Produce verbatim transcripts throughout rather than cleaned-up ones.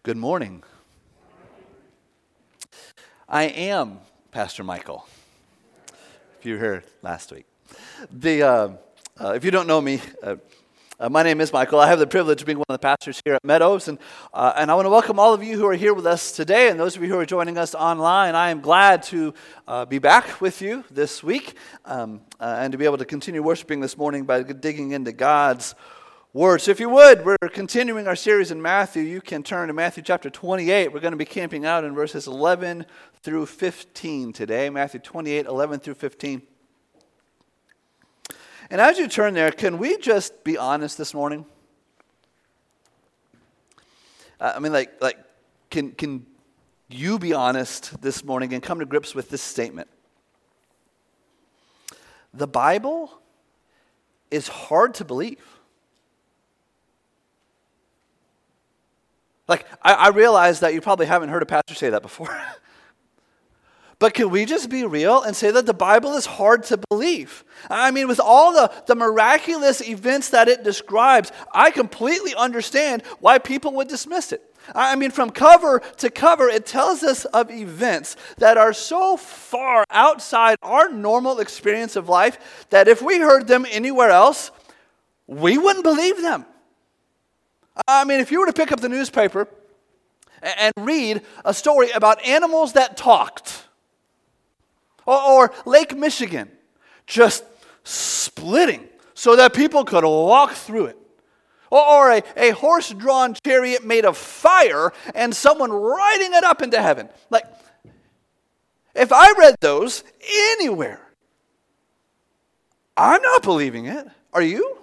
Good morning. I am Pastor Michael, if you were here last week. The, uh, uh, if you don't know me, uh, uh, my name is Michael. I have the privilege of being one of the pastors here at Meadows, and, uh, and I want to welcome all of you who are here with us today, and those of you who are joining us online. I am glad to uh, be back with you this week, um, uh, and to be able to continue worshiping this morning by digging into God's Word. So if you would, we're continuing our series in Matthew. You can turn to Matthew chapter twenty-eight. We're going to be camping out in verses eleven through fifteen today. Matthew twenty-eight, eleven through fifteen. And as you turn there, can we just be honest this morning? Uh, I mean, like, like, can can you be honest this morning and come to grips with this statement? The Bible is hard to believe. Like, I, I realize that you probably haven't heard a pastor say that before. But can we just be real and say that the Bible is hard to believe? I mean, with all the, the miraculous events that it describes, I completely understand why people would dismiss it. I mean, from cover to cover, it tells us of events that are so far outside our normal experience of life that if we heard them anywhere else, we wouldn't believe them. I mean, if you were to pick up the newspaper and read a story about animals that talked, or, or Lake Michigan just splitting so that people could walk through it, or, or a, a horse-drawn chariot made of fire and someone riding it up into heaven. Like, if I read those anywhere, I'm not believing it. Are you?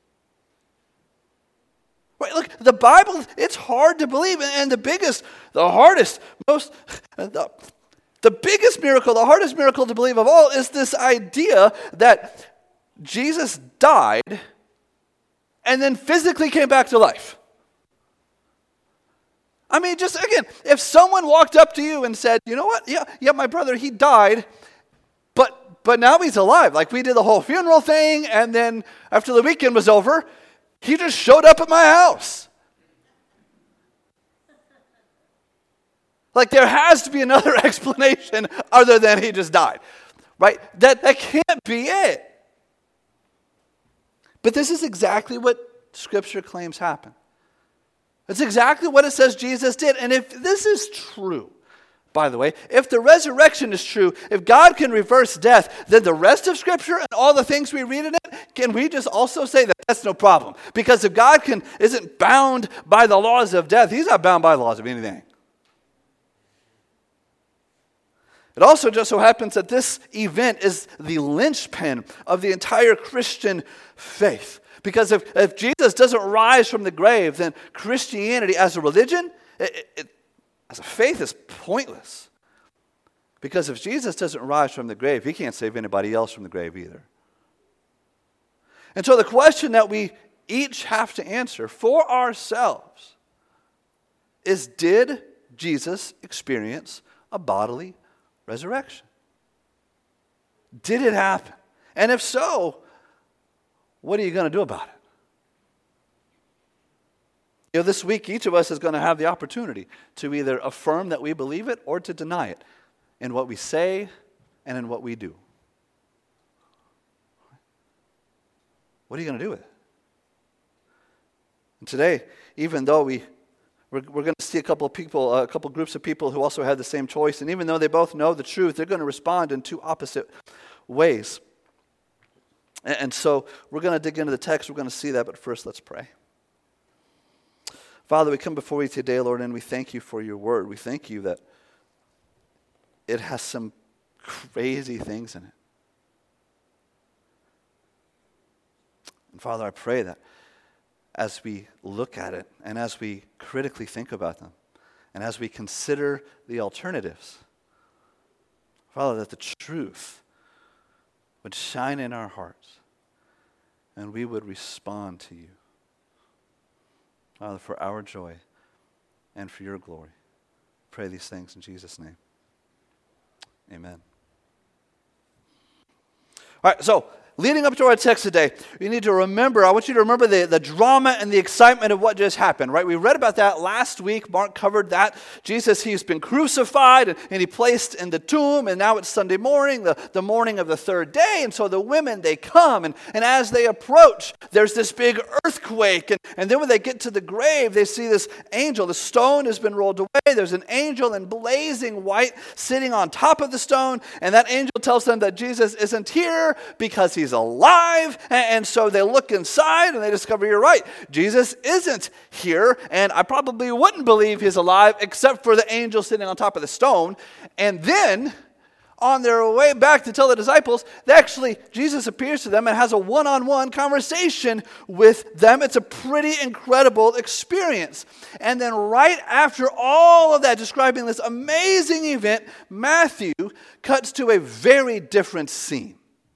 Right, look, the Bible, it's hard to believe. And the biggest, the hardest, most, the, the biggest miracle, the hardest miracle to believe of all is this idea that Jesus died and then physically came back to life. I mean, just again, if someone walked up to you and said, you know what, yeah, yeah, my brother, he died, but but now he's alive. Like, we did the whole funeral thing, and then after the weekend was over, he just showed up at my house. Like, there has to be another explanation other than he just died, right? That, that can't be it. But this is exactly what Scripture claims happened. It's exactly what it says Jesus did. And if this is true, by the way, if the resurrection is true, if God can reverse death, then the rest of Scripture and all the things we read in it, can we just also say that that's no problem? Because if God can isn't bound by the laws of death, he's not bound by the laws of anything. It also just so happens that this event is the linchpin of the entire Christian faith. Because if, if Jesus doesn't rise from the grave, then Christianity as a religion, it, it, as a faith, is pointless. Because if Jesus doesn't rise from the grave, he can't save anybody else from the grave either. And so the question that we each have to answer for ourselves is, did Jesus experience a bodily resurrection? Did it happen? And if so, what are you going to do about it? You know, this week, each of us is going to have the opportunity to either affirm that we believe it or to deny it in what we say and in what we do. What are you going to do with it? And today, even though we, we're, we're going to see a couple of people, a couple groups of people who also had the same choice, and even though they both know the truth, they're going to respond in two opposite ways. And, and so we're going to dig into the text. We're going to see that, but first, let's pray. Father, we come before you today, Lord, and we thank you for your word. We thank you that it has some crazy things in it. And Father, I pray that as we look at it and as we critically think about them and as we consider the alternatives, Father, that the truth would shine in our hearts and we would respond to you. Father, for our joy and for your glory, pray these things in Jesus' name. Amen. All right, so leading up to our text today, you need to remember, I want you to remember the, the drama and the excitement of what just happened, right? We read about that last week. Mark covered that. Jesus, he's been crucified and, and he placed in the tomb, and now it's Sunday morning, the, the morning of the third day, and so the women, they come, and, and as they approach, there's this big earthquake, and, and then when they get to the grave, they see this angel. The stone has been rolled away. There's an angel in blazing white sitting on top of the stone, and that angel tells them that Jesus isn't here because he's alive. And so they look inside and they discover, you're right, Jesus isn't here, and I probably wouldn't believe he's alive except for the angel sitting on top of the stone. And then on their way back to tell the disciples, they actually, Jesus appears to them and has a one-on-one conversation with them. It's a pretty incredible experience. And then right after all of that, describing this amazing event, Matthew cuts to a very different scene.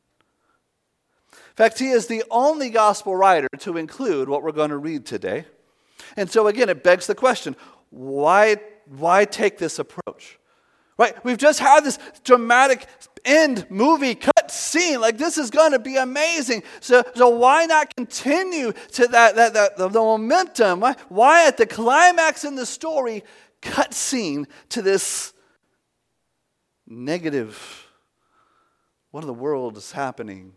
In fact, he is the only gospel writer to include what we're going to read today. And so again, it begs the question, why, why take this approach? Right? We've just had this dramatic end movie cut scene. Like, this is going to be amazing. So, so why not continue to that, that, that the, the momentum? Why, why at the climax in the story, cut scene to this negative, what in the world is happening?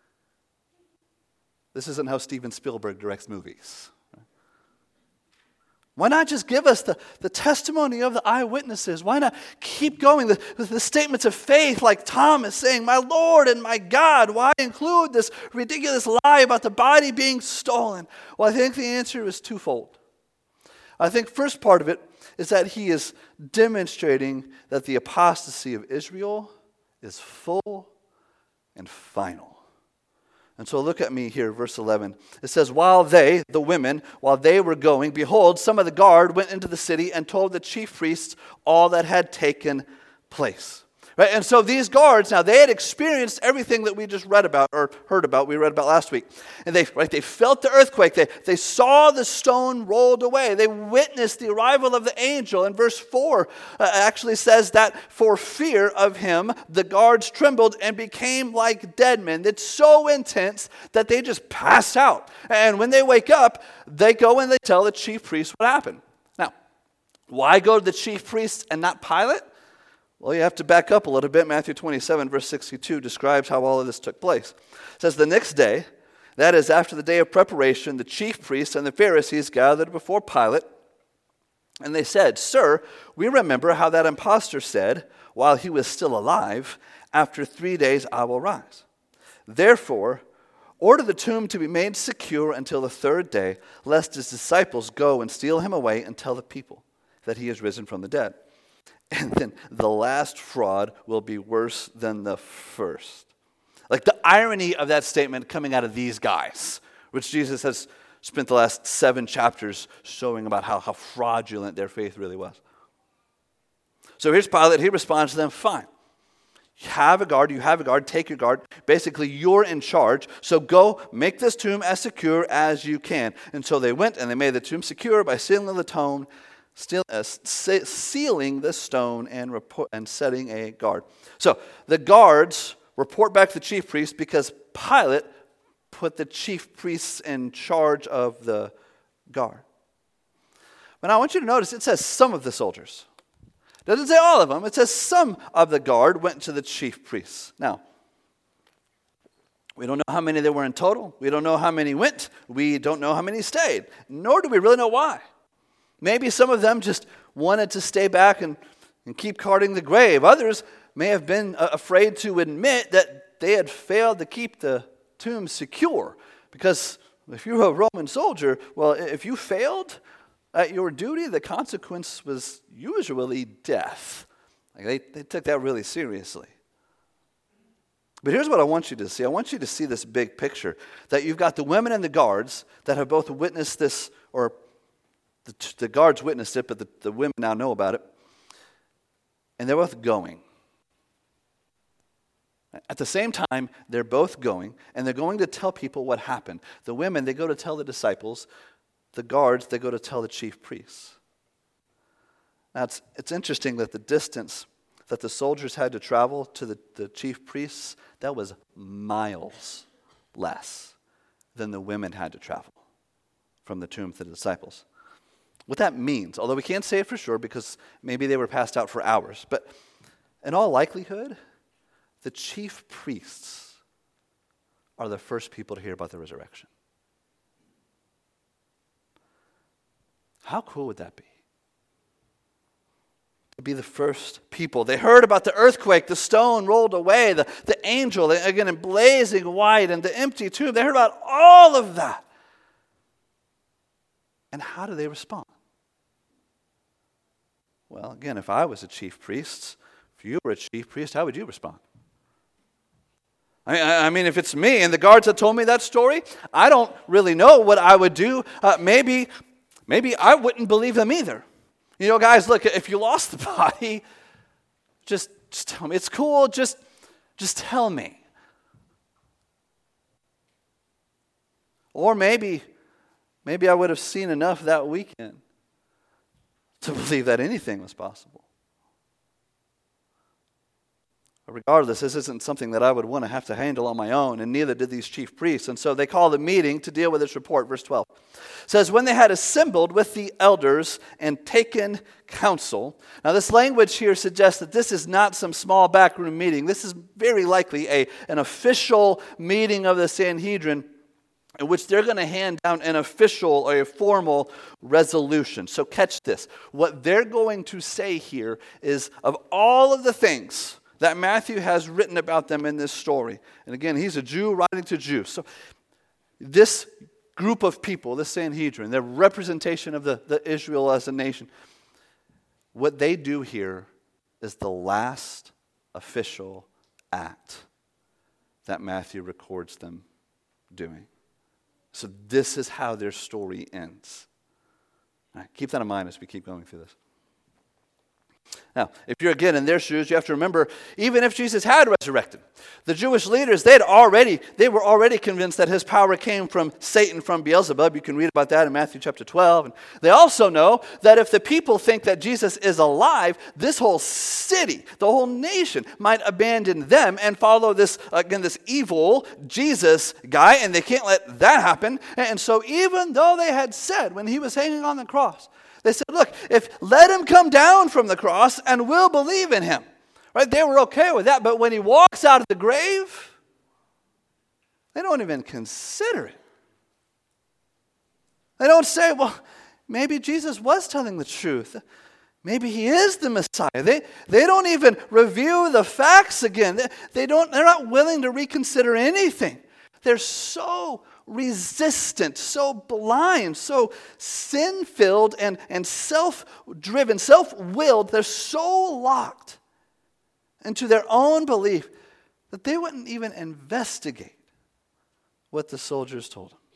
This isn't how Steven Spielberg directs movies. Why not just give us the, the testimony of the eyewitnesses? Why not keep going? The, the statements of faith like Thomas saying, my Lord and my God. Why include this ridiculous lie about the body being stolen? Well, I think the answer is twofold. I think first part of it is that he is demonstrating that the apostasy of Israel is full and final. And so look at me here, verse eleven. It says, while they, the women, while they were going, behold, some of the guard went into the city and told the chief priests all that had taken place. Right? And so these guards, now they had experienced everything that we just read about or heard about, we read about last week. And they, right, they felt the earthquake. They, they saw the stone rolled away. They witnessed the arrival of the angel. And verse four uh, actually says that for fear of him, the guards trembled and became like dead men. It's so intense that they just pass out. And when they wake up, they go and they tell the chief priests what happened. Now, why go to the chief priests and not Pilate? Well, you have to back up a little bit. Matthew twenty-seven, verse sixty-two describes how all of this took place. It says, the next day, that is after the day of preparation, the chief priests and the Pharisees gathered before Pilate, and they said, Sir, we remember how that impostor said, while he was still alive, after three days I will rise. Therefore, order the tomb to be made secure until the third day, lest his disciples go and steal him away and tell the people that he is risen from the dead. And then the last fraud will be worse than the first. Like the irony of that statement coming out of these guys, which Jesus has spent the last seven chapters showing about how, how fraudulent their faith really was. So here's Pilate. He responds to them, fine. You have a guard, you have a guard, take your guard. Basically, you're in charge. So go make this tomb as secure as you can. And so they went and they made the tomb secure by sealing the tomb, Still, uh, sealing the stone and report, and setting a guard. So the guards report back to the chief priests because Pilate put the chief priests in charge of the guard. But now I want you to notice it says some of the soldiers. It doesn't say all of them. It says some of the guard went to the chief priests. Now, we don't know how many there were in total. We don't know how many went. We don't know how many stayed. Nor do we really know why. Maybe some of them just wanted to stay back and, and keep guarding the grave. Others may have been uh, afraid to admit that they had failed to keep the tomb secure. Because if you were a Roman soldier, well, if you failed at your duty, the consequence was usually death. Like they, they took that really seriously. But here's what I want you to see. I want you to see this big picture. That you've got the women and the guards that have both witnessed this, or The, the guards witnessed it, but the, the women now know about it. And they're both going. At the same time, they're both going, and they're going to tell people what happened. The women, they go to tell the disciples. The guards, they go to tell the chief priests. Now, it's, it's interesting that the distance that the soldiers had to travel to the, the chief priests, that was miles. less than the women had to travel from the tomb to the disciples. What that means, although we can't say it for sure because maybe they were passed out for hours, but in all likelihood, the chief priests are the first people to hear about the resurrection. How cool would that be? To be the first people. They heard about the earthquake, the stone rolled away, the, the angel, again in blazing white, and the empty tomb. They heard about all of that. And how do they respond? Well, again, if I was a chief priest, if you were a chief priest, how would you respond? I, I mean, if it's me and the guards had told me that story, I don't really know what I would do. Uh, maybe, maybe I wouldn't believe them either. You know, guys, look, if you lost the body, just, just tell me. It's cool, just, just tell me. Or maybe, maybe I would have seen enough that weekend to believe that anything was possible. But regardless, this isn't something that I would want to have to handle on my own, and neither did these chief priests. And so they called a meeting to deal with this report. Verse twelve says, when they had assembled with the elders and taken counsel. Now this language here suggests that this is not some small backroom meeting. This is very likely a, an official meeting of the Sanhedrin in which they're going to hand down an official or a formal resolution. So catch this. What they're going to say here is, of all of the things that Matthew has written about them in this story, and again, he's a Jew writing to Jews. So this group of people, this Sanhedrin, their representation of the, the Israel as a nation, what they do here is the last official act that Matthew records them doing. So this is how their story ends. All right, keep that in mind as we keep going through this. Now, if you're again in their shoes, you have to remember, even if Jesus had resurrected, the Jewish leaders, they'd already, they were already convinced that his power came from Satan, from Beelzebub. You can read about that in Matthew chapter twelve. And they also know that if the people think that Jesus is alive, this whole city, the whole nation, might abandon them and follow this, again, this evil Jesus guy, and they can't let that happen. And so even though they had said when he was hanging on the cross, they said, look, if let him come down from the cross and we'll believe in him. Right? They were okay with that. But when he walks out of the grave, they don't even consider it. They don't say, well, maybe Jesus was telling the truth. Maybe he is the Messiah. They, they don't even review the facts again. They, they don't, they're not willing to reconsider anything. They're so resistant, so blind, so sin-filled and, and self-driven, self-willed. They're so locked into their own belief that they wouldn't even investigate what the soldiers told them.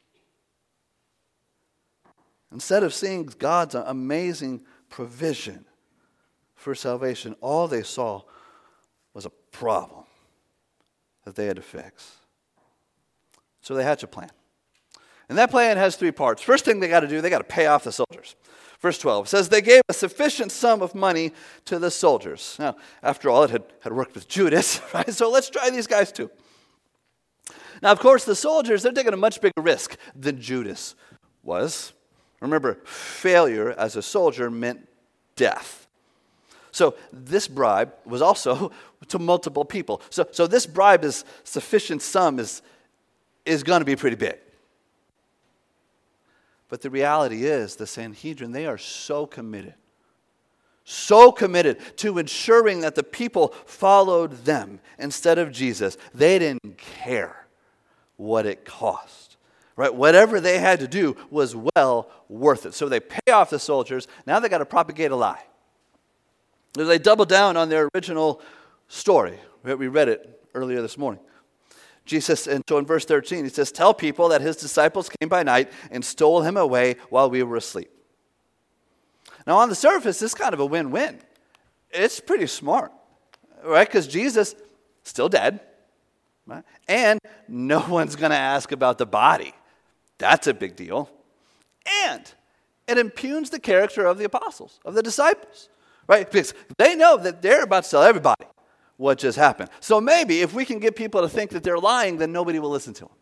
Instead of seeing God's amazing provision for salvation, all they saw was a problem that they had to fix. So they hatch a plan. And that plan has three parts. First thing they got to do, they got to pay off the soldiers. Verse twelve says, they gave a sufficient sum of money to the soldiers. Now, after all, it had, had worked with Judas, right? So let's try these guys too. Now, of course, the soldiers, they're taking a much bigger risk than Judas was. Remember, failure as a soldier meant death. So this bribe was also to multiple people. So, so this bribe is sufficient sum is is going to be pretty big. But the reality is, the Sanhedrin, they are so committed, so committed to ensuring that the people followed them instead of Jesus. They didn't care what it cost. Right? Whatever they had to do was well worth it. So they pay off the soldiers. Now they got to propagate a lie. They double down on their original story. We read it earlier this morning. Jesus, and so in verse thirteen, he says, tell people that his disciples came by night and stole him away while we were asleep. Now, on the surface, this is kind of a win-win. It's pretty smart, right? Because Jesus, still dead, right? And no one's going to ask about the body. That's a big deal. And it impugns the character of the apostles, of the disciples, right? Because they know that they're about to tell everybody what just happened. So maybe if we can get people to think that they're lying, then nobody will listen to them.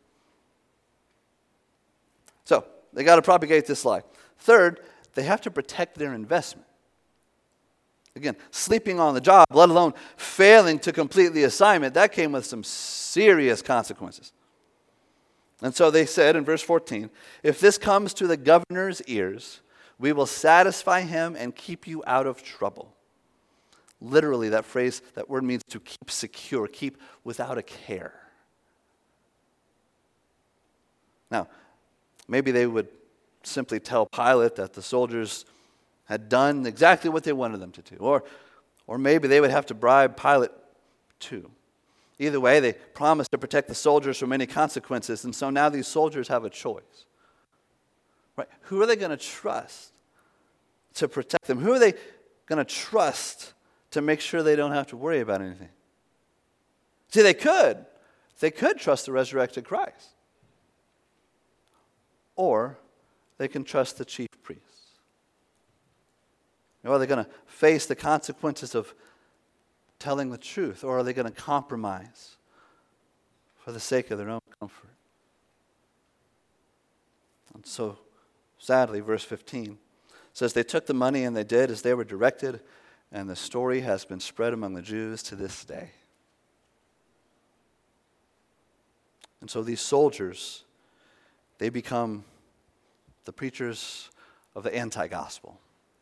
So they got to propagate this lie. Third, they have to protect their investment. Again, sleeping on the job, let alone failing to complete the assignment, that came with some serious consequences. And so they said in verse fourteen, if this comes to the governor's ears, we will satisfy him and keep you out of trouble. Literally, that phrase, that word means to keep secure, keep without a care. Now, maybe they would simply tell Pilate that the soldiers had done exactly what they wanted them to do. Or, or maybe they would have to bribe Pilate too. Either way, they promised to protect the soldiers from any consequences, and so now these soldiers have a choice. Right? Who are they going to trust to protect them? Who are they going to trust to make sure they don't have to worry about anything? See, they could. They could trust the resurrected Christ. Or they can trust the chief priests. Or are they going to face the consequences of telling the truth? Or are they going to compromise for the sake of their own comfort? And so, sadly, verse fifteen says, they took the money and they did as they were directed, and the story has been spread among the Jews to this day. And so these soldiers, they become the preachers of the anti-gospel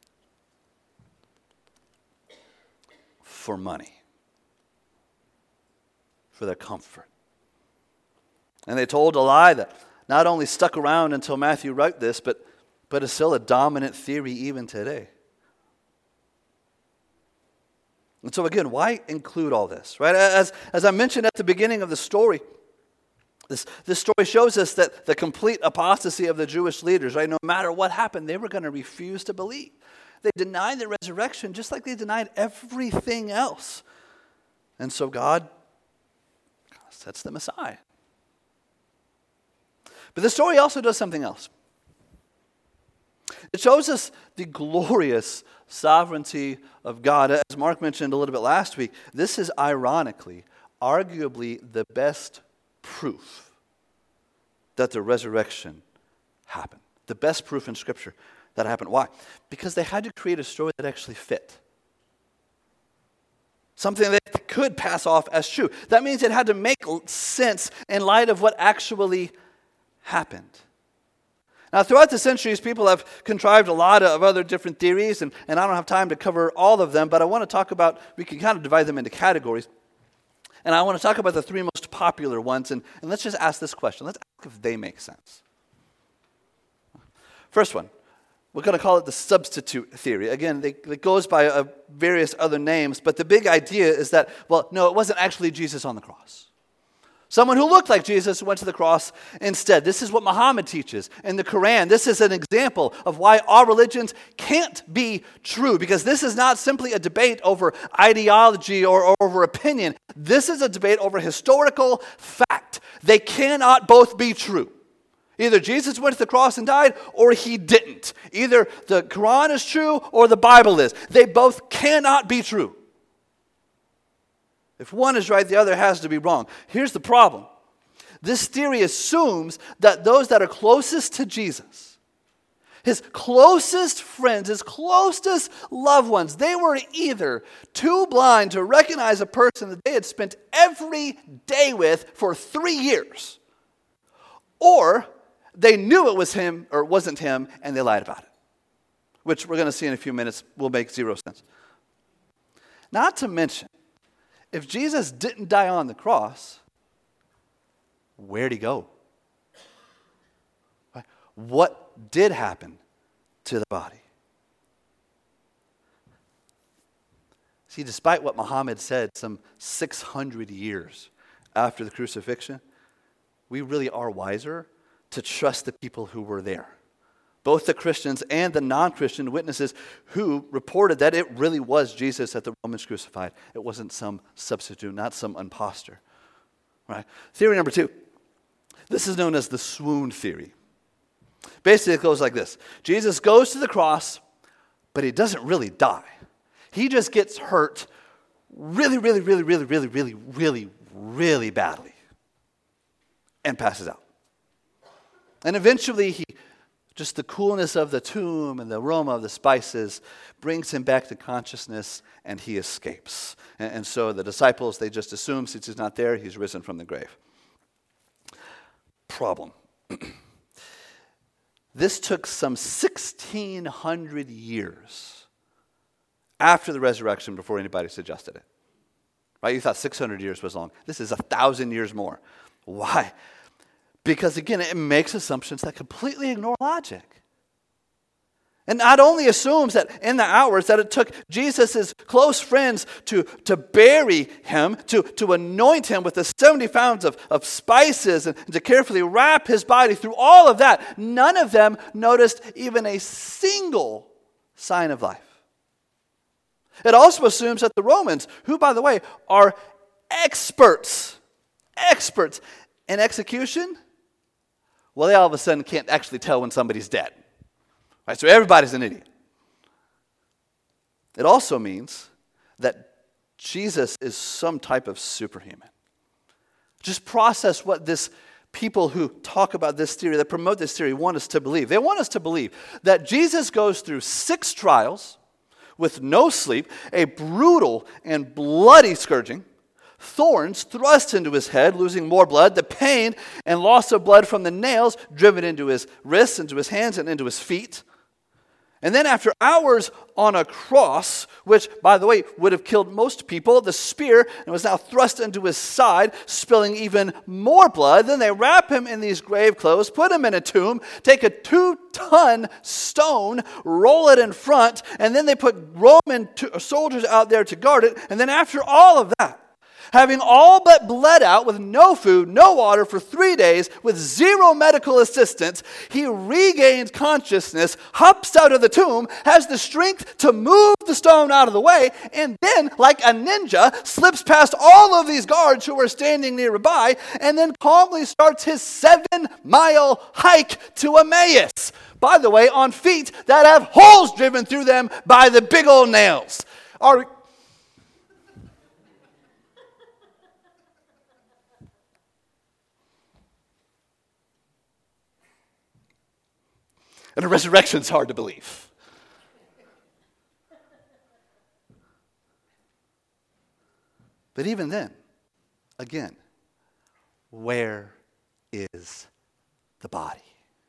for money, for their comfort. And they told a lie that not only stuck around until Matthew wrote this, but, but is still a dominant theory even today. And so again, why include all this, right? As, as I mentioned at the beginning of the story, this, this story shows us that the complete apostasy of the Jewish leaders, right? No matter what happened, they were going to refuse to believe. They denied the resurrection just like they denied everything else. And so God sets them aside. But the story also does something else. It shows us the glorious sovereignty of God. As Mark mentioned a little bit last week, this is ironically, arguably the best proof that the resurrection happened. The best proof in Scripture that happened. Why? Because they had to create a story that actually fit. Something that could pass off as true. That means it had to make sense in light of what actually happened. Now, throughout the centuries, people have contrived a lot of other different theories, and, and I don't have time to cover all of them, but I want to talk about, we can kind of divide them into categories. And I want to talk about the three most popular ones, and, and let's just ask this question. Let's ask if they make sense. First one, we're going to call it the substitute theory. Again, they, it goes by uh, various other names, but the big idea is that, well, no, it wasn't actually Jesus on the cross. Someone who looked like Jesus went to the cross instead. This is what Muhammad teaches in the Quran. This is an example of why our religions can't be true, because this is not simply a debate over ideology or, or over opinion. This is a debate over historical fact. They cannot both be true. Either Jesus went to the cross and died, or he didn't. Either the Quran is true or the Bible is. They both cannot be true. If one is right, the other has to be wrong. Here's the problem. This theory assumes that those that are closest to Jesus, his closest friends, his closest loved ones, they were either too blind to recognize a person that they had spent every day with for three years, or they knew it was him or it wasn't him and they lied about it, which we're going to see in a few minutes will make zero sense. Not to mention, if Jesus didn't die on the cross, where'd he go? What did happen to the body? See, despite what Muhammad said some six hundred years after the crucifixion, we really are wiser to trust the people who were there. Both the Christians and the non-Christian witnesses who reported that it really was Jesus that the Romans crucified. It wasn't some substitute, not some imposter. Right? Theory number two. This is known as the swoon theory. Basically, it goes like this. Jesus goes to the cross, but he doesn't really die. He just gets hurt really, really, really, really, really, really, really, really badly and passes out. And eventually, he, just the coolness of the tomb and the aroma of the spices brings him back to consciousness, and he escapes. And, and so the disciples, they just assume since he's not there, he's risen from the grave. Problem. This took some sixteen hundred years after the resurrection before anybody suggested it. Right? You thought six hundred years was long. This is a thousand years more. Why? Because again, it makes assumptions that completely ignore logic. And not only assumes that in the hours that it took Jesus' close friends to, to bury him, to, to anoint him with the seventy pounds of, of spices and to carefully wrap his body through all of that, none of them noticed even a single sign of life. It also assumes that the Romans, who by the way are experts, experts in execution, well, they all of a sudden can't actually tell when somebody's dead. Right? So everybody's an idiot. It also means that Jesus is some type of superhuman. Just process what this people who talk about this theory, that promote this theory, want us to believe. They want us to believe that Jesus goes through six trials with no sleep, a brutal and bloody scourging, thorns thrust into his head, losing more blood, the pain and loss of blood from the nails driven into his wrists, into his hands, and into his feet. And then after hours on a cross, which, by the way, would have killed most people, the spear and was now thrust into his side, spilling even more blood. Then they wrap him in these grave clothes, put him in a tomb, take a two-ton stone, roll it in front, and then they put Roman soldiers out there to guard it. And then after all of that, having all but bled out with no food, no water for three days, with zero medical assistance, he regains consciousness, hops out of the tomb, has the strength to move the stone out of the way, and then, like a ninja, slips past all of these guards who are standing nearby, and then calmly starts his seven-mile hike to Emmaus. By the way, on feet that have holes driven through them by the big old nails. Are And a resurrection's hard to believe. But even then, again, where is the body?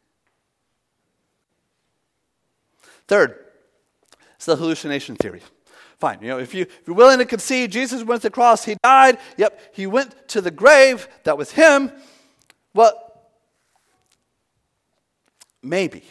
Third, it's the hallucination theory. Fine, you know, if, you, if you're willing to concede Jesus went to the cross, he died, yep, he went to the grave, that was him. Well, maybe.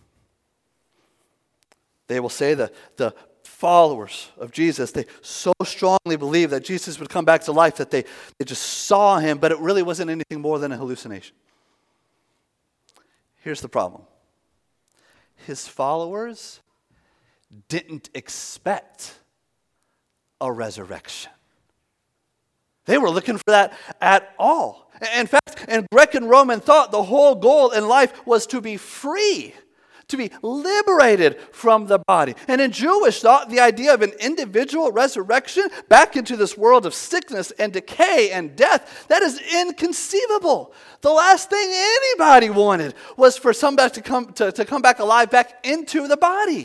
They will say that the followers of Jesus, they so strongly believe that Jesus would come back to life that they, they just saw him, but it really wasn't anything more than a hallucination. Here's the problem. His followers didn't expect a resurrection. They were looking for that at all. In fact, in Greek and Roman thought, the whole goal in life was to be free, to be liberated from the body. And in Jewish thought, the idea of an individual resurrection back into this world of sickness and decay and death, that is inconceivable. The last thing anybody wanted was for somebody to come, to, to come back alive back into the body.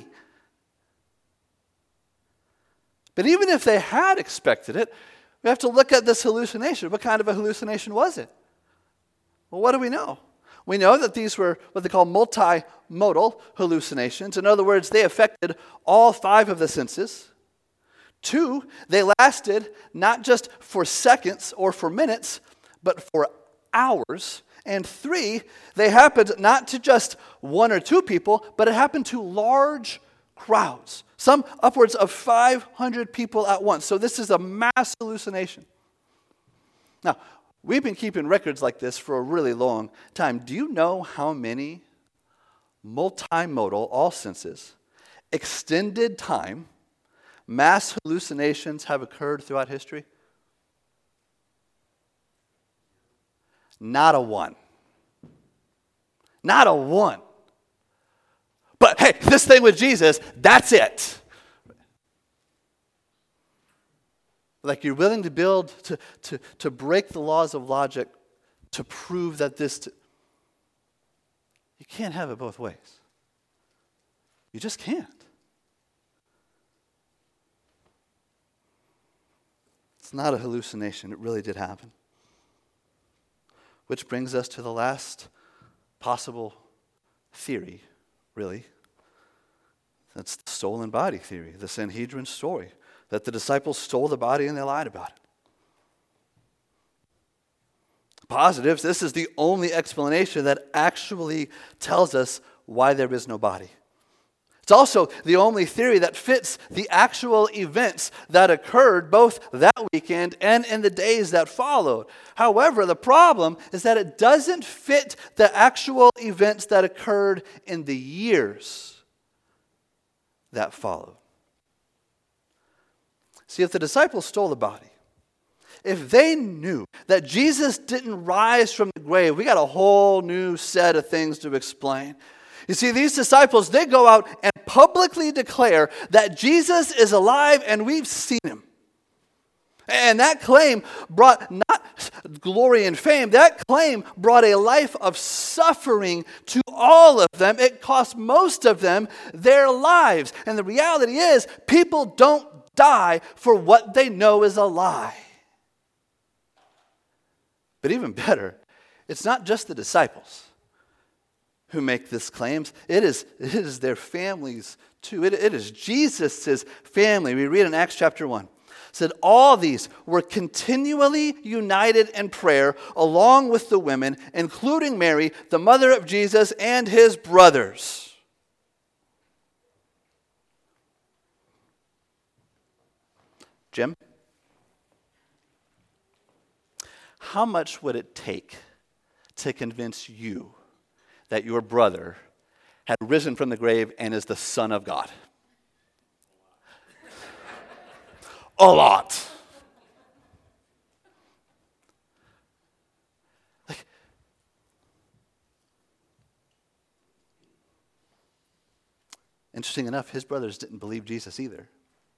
But even if they had expected it, we have to look at this hallucination. What kind of a hallucination was it? Well, what do we know? We know that these were what they call multimodal hallucinations. In other words, they affected all five of the senses. Two, they lasted not just for seconds or for minutes, but for hours. And three, they happened not to just one or two people, but it happened to large crowds. Some upwards of five hundred people at once. So this is a mass hallucination. Now, we've been keeping records like this for a really long time. Do you know how many multimodal, all senses, extended time, mass hallucinations have occurred throughout history? Not a one. Not a one. But hey, this thing with Jesus, that's it. Like you're willing to build, to, to, to break the laws of logic to prove that this, t- you can't have it both ways. You just can't. It's not a hallucination. It really did happen. Which brings us to the last possible theory, really. That's the stolen body theory, the Sanhedrin story, that the disciples stole the body and they lied about it. Positives, this is the only explanation that actually tells us why there is no body. It's also the only theory that fits the actual events that occurred both that weekend and in the days that followed. However, the problem is that it doesn't fit the actual events that occurred in the years that followed. See, if the disciples stole the body, if they knew that Jesus didn't rise from the grave, we got a whole new set of things to explain. You see, these disciples, they go out and publicly declare that Jesus is alive and we've seen him. And that claim brought not glory and fame, that claim brought a life of suffering to all of them. It cost most of them their lives. And the reality is, people don't die for what they know is a lie. But even better, it's not just the disciples who make these claims. It is, it is their families too. It, it is Jesus' family. We read in Acts chapter one. It said, all these were continually united in prayer along with the women, including Mary, the mother of Jesus, and his brothers. Jim? How much would it take to convince you that your brother had risen from the grave and is the Son of God? A lot. Like, interesting enough, his brothers didn't believe Jesus either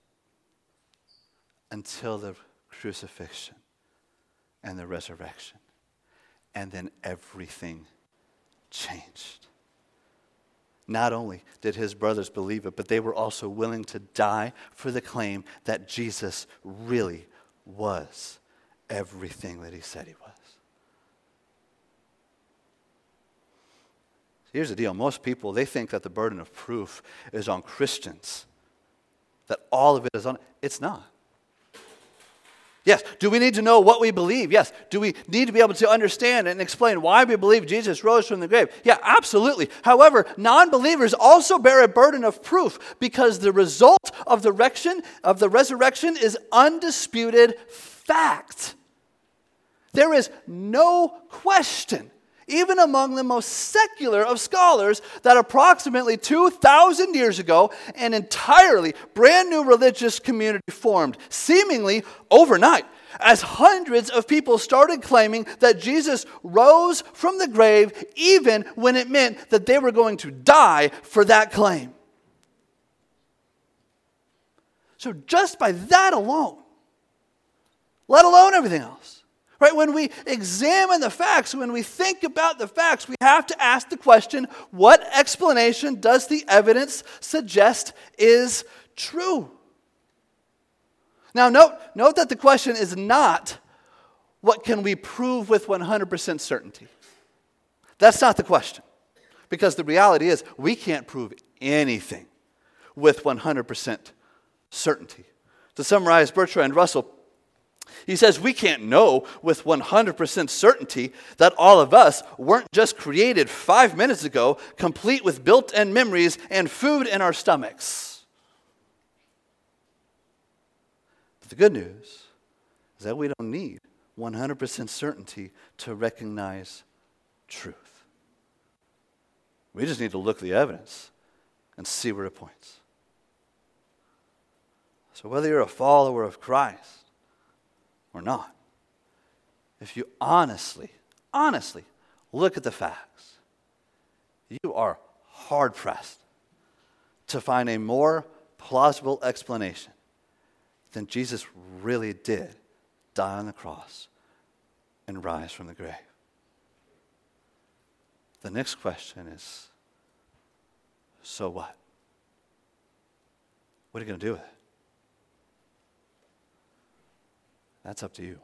until the crucifixion and the resurrection. And then everything changed. Not only did his brothers believe it, but they were also willing to die for the claim that Jesus really was everything that he said he was. Here's the deal. Most people, they think that the burden of proof is on Christians. That all of it is on, it's not. Yes. Do we need to know what we believe? Yes. Do we need to be able to understand and explain why we believe Jesus rose from the grave? Yeah, absolutely. However, non-believers also bear a burden of proof because the result of the resurrection, of the resurrection is undisputed fact. There is no question, even among the most secular of scholars, that approximately two thousand years ago, an entirely brand new religious community formed, seemingly overnight, as hundreds of people started claiming that Jesus rose from the grave, even when it meant that they were going to die for that claim. So just by that alone, let alone everything else, right? When we examine the facts, when we think about the facts, we have to ask the question, what explanation does the evidence suggest is true? Now, note, note that the question is not, what can we prove with one hundred percent certainty? That's not the question. Because the reality is, we can't prove anything with one hundred percent certainty. To summarize Bertrand Russell, he says we can't know with one hundred percent certainty that all of us weren't just created five minutes ago, complete with built-in memories and food in our stomachs. But the good news is that we don't need one hundred percent certainty to recognize truth. We just need to look at the evidence and see where it points. So whether you're a follower of Christ or not, if you honestly, honestly look at the facts, you are hard-pressed to find a more plausible explanation then Jesus really did die on the cross and rise from the grave. The next question is, so what? What are you going to do with it? That's up to you.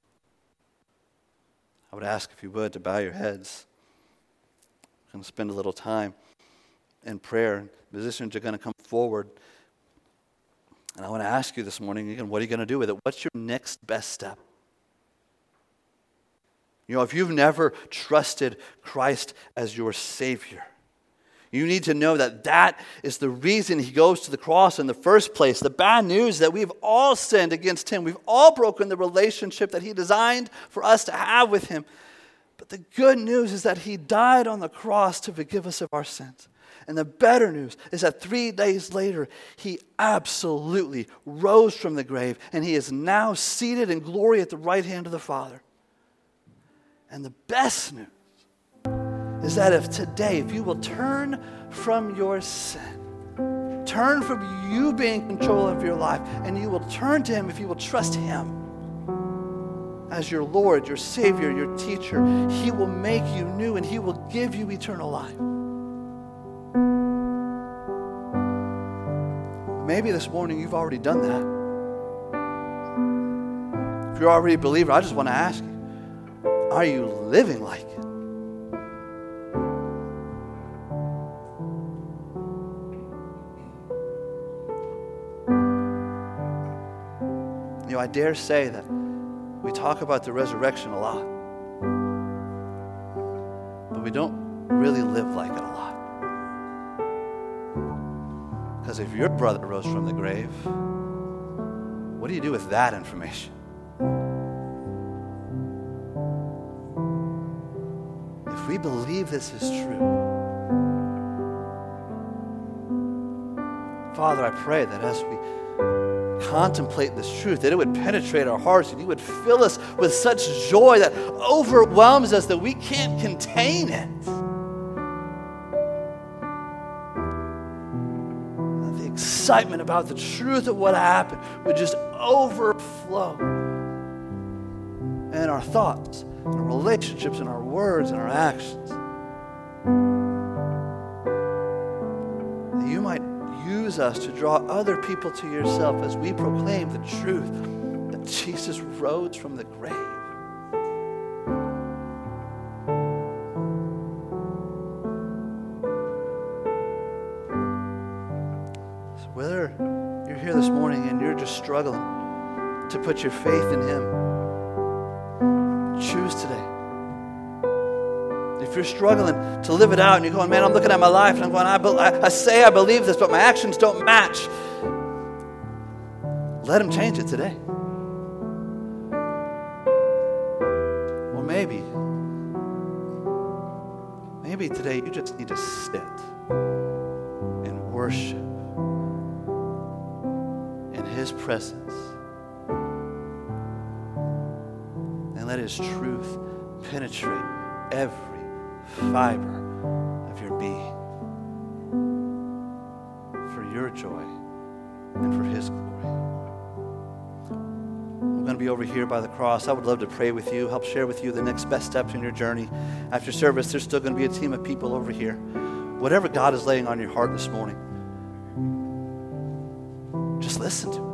I would ask if you would to bow your heads. We're going to spend a little time in prayer. Musicians are going to come forward. And I want to ask you this morning, again, what are you going to do with it? What's your next best step? You know, if you've never trusted Christ as your Savior, you need to know that that is the reason he goes to the cross in the first place. The bad news is that we've all sinned against him. We've all broken the relationship that he designed for us to have with him. But the good news is that he died on the cross to forgive us of our sins. And the better news is that three days later, he absolutely rose from the grave, and he is now seated in glory at the right hand of the Father. And the best news is that if today, if you will turn from your sin, turn from you being in control of your life, and you will turn to him, if you will trust him as your Lord, your Savior, your teacher, he will make you new and he will give you eternal life. Maybe this morning you've already done that. If you're already a believer, I just want to ask you, are you living like it? You know, I dare say that we talk about the resurrection a lot, but we don't really live like it a lot. Because if your brother rose from the grave, what do you do with that information? If we believe this is true, Father, I pray that as we contemplate this truth, that it would penetrate our hearts and you would fill us with such joy that overwhelms us that we can't contain it. The excitement about the truth of what happened would just overflow in our thoughts, in our relationships, in our words, and our actions. That you might use us to draw other people to yourself as we proclaim the truth that Jesus rose from the grave. So whether you're here this morning and you're just struggling to put your faith in him, choose today. If you're struggling to live it out and you're going, man, I'm looking at my life and I'm going, I, be- I say I believe this, but my actions don't match. Let him change it today. Well, maybe, maybe today you just need to sit and worship in his presence and let his truth penetrate every fiber of your being for your joy and for his glory. I'm going to be over here by the cross. I would love to pray with you, help share with you the next best steps in your journey. After service, there's still going to be a team of people over here. Whatever God is laying on your heart this morning, just listen to him.